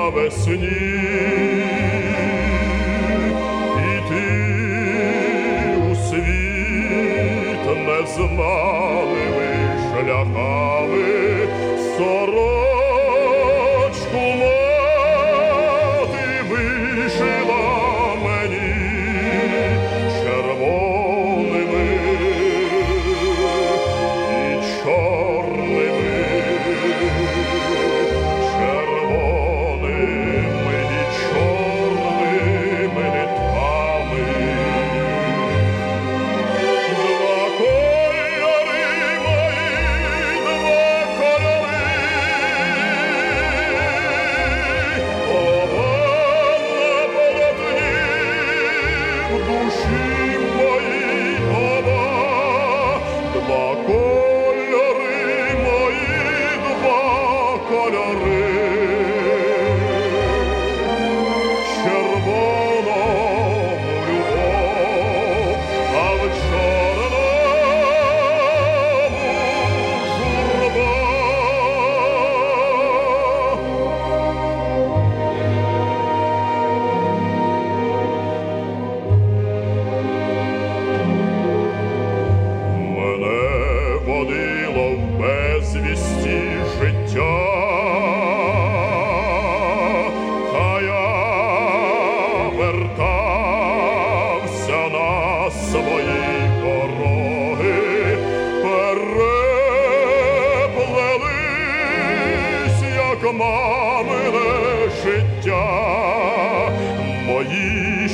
навесні, і ти у світ незнаними шляхами сорочку мати вишила мені червоними і чорними, червоними і чорними нитками. Два кольори мої, два кольори, оба на полотні в душі моїй, оба. Два кольори мої, два кольори. Червоному любов, а в чорному журба. Мене водило в безвісті життя, та я вертався на свої пороги. Переплелись, як мамине життя, мої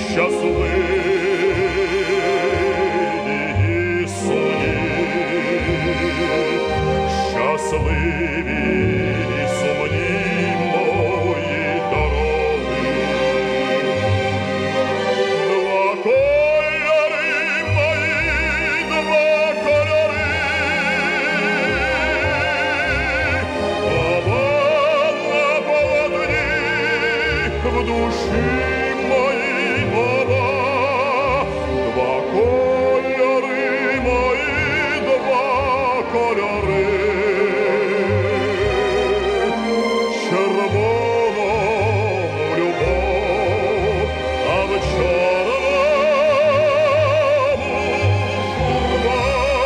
щасливі сумні, щасливі і сумні мої дороги. Два кольори мої, два кольори, оба на полотні в душі моїй, оба. Два кольори мої, два кольори. Червоному любов, а в чорному журба.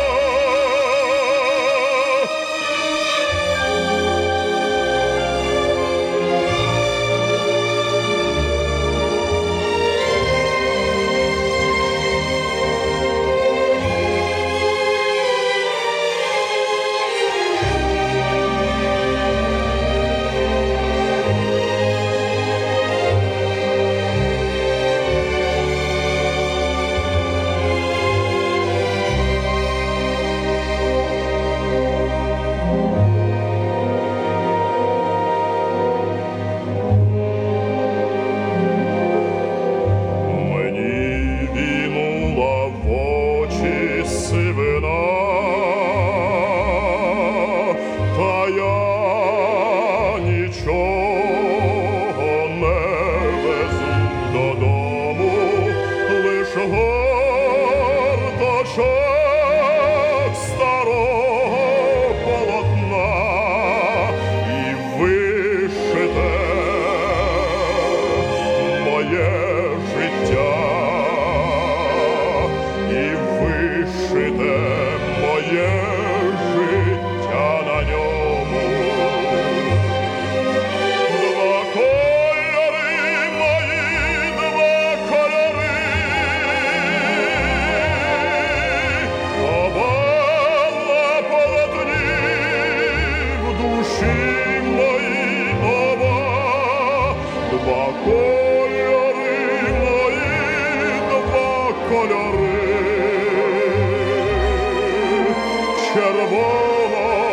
Мені вінула в очі сивина, та я нічого не везу додому, лиш горточок старого полотна і вишите моє життя, і вишите моє життя на ньому. Два кольори мої, два кольори, оба на полотні в душі моїй, оба. Два кольори мої, два кольори. Червоно